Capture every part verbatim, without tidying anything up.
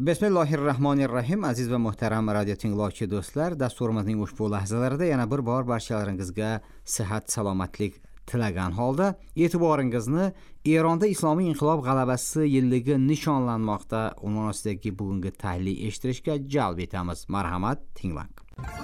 Bismillahirrahmanirrahim. Aziz va muhtaram radio tinglovchi do'stlar, dasturimizning ushbu lahzalarida yana bir bor barchalaringizga sihat, salomatlik tilagan holda e'tiboringizni Eronda islomiy inqilob g'alabasi yilligi nishonlanmoqda unvon ostidagi bugungi tahlil eshittirishga jalb etamiz. Marhamat, tinglang.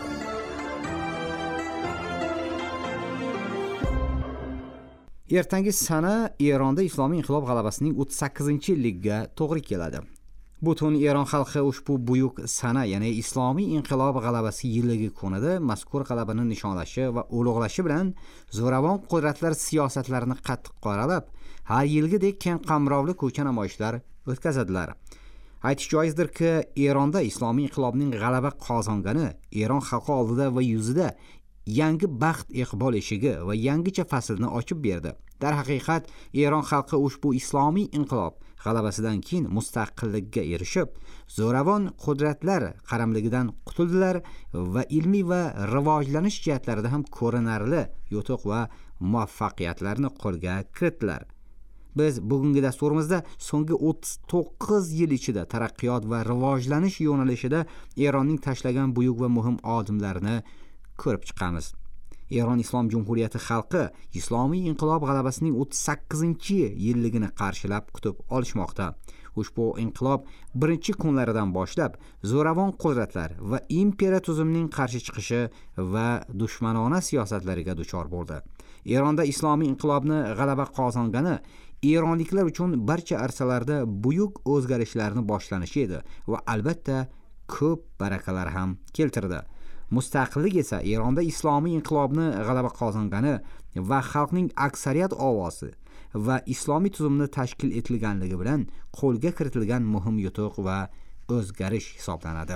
Ertangi sana Eronda islomiy inqilob g'alabasining o'ttiz sakkizinchi yilligiga to'g'ri keladi. Butun Eron xalqi ushbu buyuk sana, ya'ni islomiy inqilob g'alabasi yilligi kunida mazkur g'alabani nishonlashi va ulug'lashi bilan zo'ravon qudratlar siyosatlarini qattiq qoralab, har yilgidek keng qamrovli ko'cha namoyishlar o'tkazadilar. Aytish joizdirki, Eronda islomiy inqilobning g'alaba qozongani Eron xalqi oldida va yuzida yangi baxt iqbol eshigi va yangicha faslni ochib berdi. Dar haqiqat, Eron xalqi ushbu islomiy inqilob g'alabasidan keyin mustaqillikka erishib, zo'ravon qudratlar qaramligidan qutuldilar va ilmiy va rivojlanish jihatlarida ham ko'rinarli yutuq va muvaffaqiyatlarni qo'lga kiritdilar. Biz bugungi dasturimizda so'nggi o'ttiz to'qqiz yil ichida taraqqiyot va rivojlanish yo'nalishida Eronning tashlagan buyuk va muhim odimlarini ko'rib chiqamiz. Eron Islom Jumhuriyati xalqi islomiy inqilob g'alabasining o'ttiz sakkizinchi yilligini qarshilab kutib olishmoqda. Ushbu inqilob birinchi kunlaridan boshlab zo'ravon qudratlar va imperiya tuzumning qarshi chiqishi va dushmanona siyosatlariga duchor bo'ldi. Eronda islomiy inqilobni g'alaba qozongani eronliklar uchun barcha arsalarda buyuk o'zgarishlarni boshlanishi edi va albatta ko'p barakalar ham keltirdi. Mustaqillik esa Eronda islomiy inqilobni g'alaba qozongani va xalqning aksariyat ovozi va islomiy tuzumni tashkil etilganligi bilan qo'lga kiritilgan muhim yutuq va o'zgarish hisoblanadi.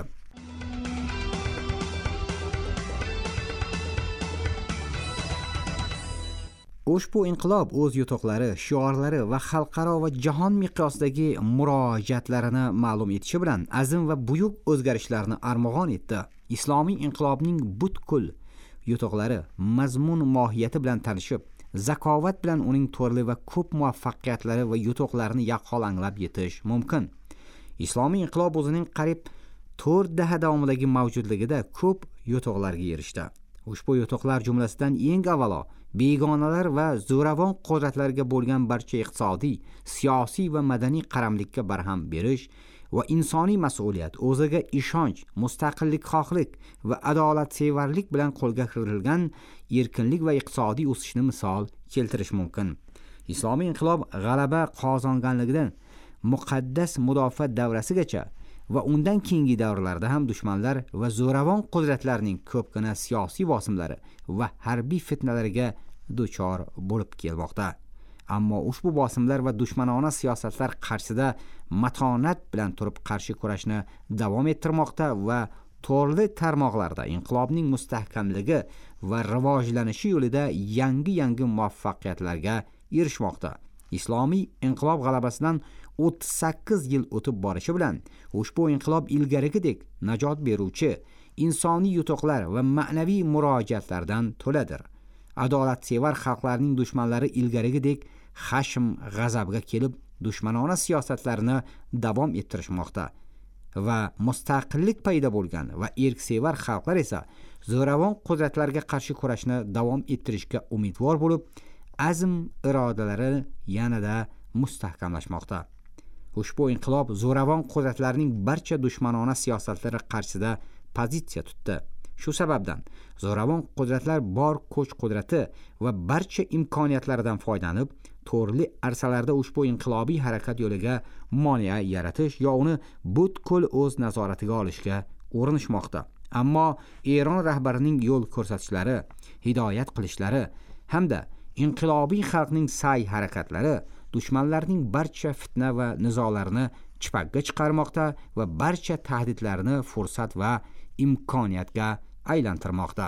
Ushbu inqilob o'z yutuqlari, shiorlari va xalqaro va jahon miqyosidagi murojaatlarini ma'lum etishi bilan azm va buyuk o'zgarishlarni armag'on etdi. Islomiy inqilobning butkul yutuqlari, mazmun mohiyati bilan tanishib, zakovat bilan uning turli va ko'p muvaffaqiyatlari va yutuqlarini yaqqol anglab yetish mumkin. Islomiy inqilob o'zining qariyb to'rt daha davomidagi mavjudligida ko'p yutuqlarga erishdi. Ushbu yutuqlar jumlasidan eng avvalo begonalar va zo'ravon qudratlarga bo'lgan barcha iqtisodiy, siyosiy va madaniy qaramlikka barham berish va insoniy mas'uliyat, o'ziga ishonch, mustaqillikxohlik va adolatsevarlik bilan qo'lga kiritilgan erkinlik va iqtisodiy o'sishni misol keltirish mumkin. Islomiy inqilob g'alaba qozonganligidan muqaddas mudofaa davrasigacha va undan keyingi davrlarda ham dushmanlar va zo'ravon qudratlarning ko'pgina siyosiy bosimlari va harbiy fitnalariga duchor bo'lib kelmoqda. Ammo ushbu bosimlar va dushmanona siyosatlar qarshisida matonat bilan turib qarshi kurashni davom ettirmoqda va turli tarmoqlarda inqilobning mustahkamligi va rivojlanishi yo'lida yangi-yangi muvaffaqiyatlarga erishmoqda. Islomiy inqilob g'alabasidan o'ttiz sakkiz yil o'tib borishi bilan ushbu inqilob ilgarigidek najot beruvchi insoniy yutuqlar va ma'naviy murojaatlardan to'ladir. Adolatsevar xalqlarning dushmanlari ilgarigidek xashm, g'azabga kelib dushmanona siyosatlarini davom ettirishmoqda va mustaqillik paydo bo'lgan va erksevar xalqlar esa zo'ravon qudratlarga qarshi kurashni davom ettirishga umidvor bo'lib, azm irodalari yanada mustahkamlashmoqda. Ushbu inqilob zo'ravon qudratlarning barcha dushmanona siyosatlari qarshisida pozitsiya tutdi. Shu sababdan zo'ravon qudratlar bor kuch qudrati va barcha imkoniyatlaridan foydalanib, turli arsalarda ushbu inqilobiy harakat yo'liga moniya yaratish yo uni butkul o'z nazoratiga olishga urinishmoqda. Ammo Eron rahbarining yo'l ko'rsatishlari, hidoyat qilishlari hamda inqilobiy xalqning sa'y harakatlari dushmanlarning barcha fitna va nizolarini chipakka chiqarmoqda va barcha tahdidlarni fursat va imkoniyatga aylantirmoqda.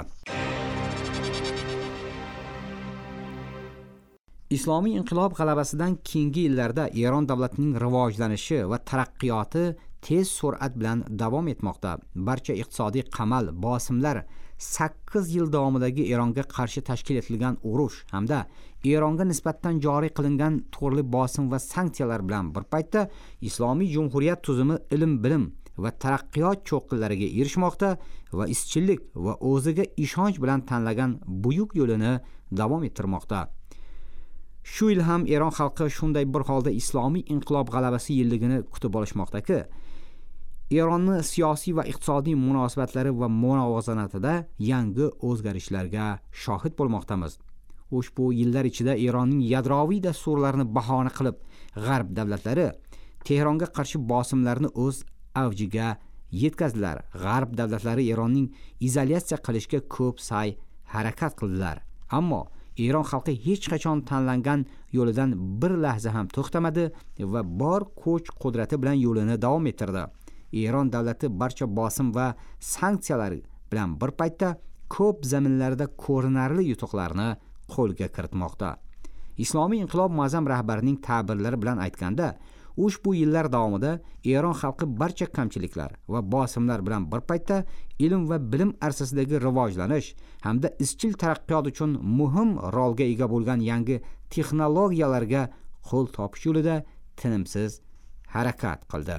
Islomiy inqilob g'alabasidan keyingi yillarda Eron davlatining rivojlanishi va taraqqiyoti tez sur'at bilan davom etmoqda. Barcha iqtisodiy qamal, bosimlar sakkiz yil davomidagi Eronga qarshi tashkil etilgan urush hamda Eronga nisbatan joriy qilingan turli bosim va sanksiyalar bilan bir paytda Islomiy Jumhuriyat tuzumi ilm bilim va taraqqiyot cho'qqilariga erishmoqda va izchillik va o'ziga ishonch bilan tanlagan buyuk yo'lini davom ettirmoqda. Shu yil ham Eron xalqi shunday bir holda islomiy inqilob g'alabasi yilligini kutib olishmoqda-ki, Eronning siyosiy va iqtisodiy munosabatlari va muvozanatida yangi o'zgarishlarga shohid bo'lmoqdamiz. Ushbu yillar ichida Eronning yadroviy dasturlarini bahona qilib, G'arb davlatlari Tehronga qarshi bosimlarni o'z avjiga yetkazdilar. G'arb davlatlari Eronning izolyatsiya qilishga ko'p sa'y harakat qildilar. Ammo Eron xalqi hech qachon tanlangan yo'lidan bir lahza ham to'xtamadi va bor kuch qudrati bilan yo'lini davom ettirdi. Eron davlati barcha bosim va sanksiyalar bilan bir paytda ko'p zaminlarda ko'rinarli yutuqlarni qo'lga kiritmoqda. Islomiy inqilob muazzam rahbarining ta'birlari bilan aytganda, ushbu yillar davomida Eron xalqi barcha kamchiliklar va bosimlar bilan bir paytda ilm va bilim arsasidagi rivojlanish hamda izchil taraqqiyot uchun muhim rolga ega bo'lgan yangi texnologiyalarga qo'l topish yo'lida tinimsiz harakat qildi.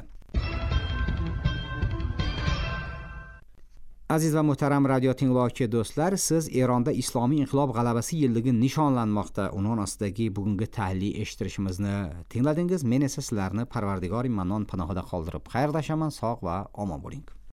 Aziz va muhtaram radio tinglovchi do'stlar, siz Eronda Islomiy inqilob g'alabasi yilligi nishonlanmoqda unvon ostidagi bugungi tahlil eshittirishimizni tingladingiz. Men esa sizlarni Parvardigor Mannon panohida qoldirib xayrlashaman. Sog' va omon bo'ling.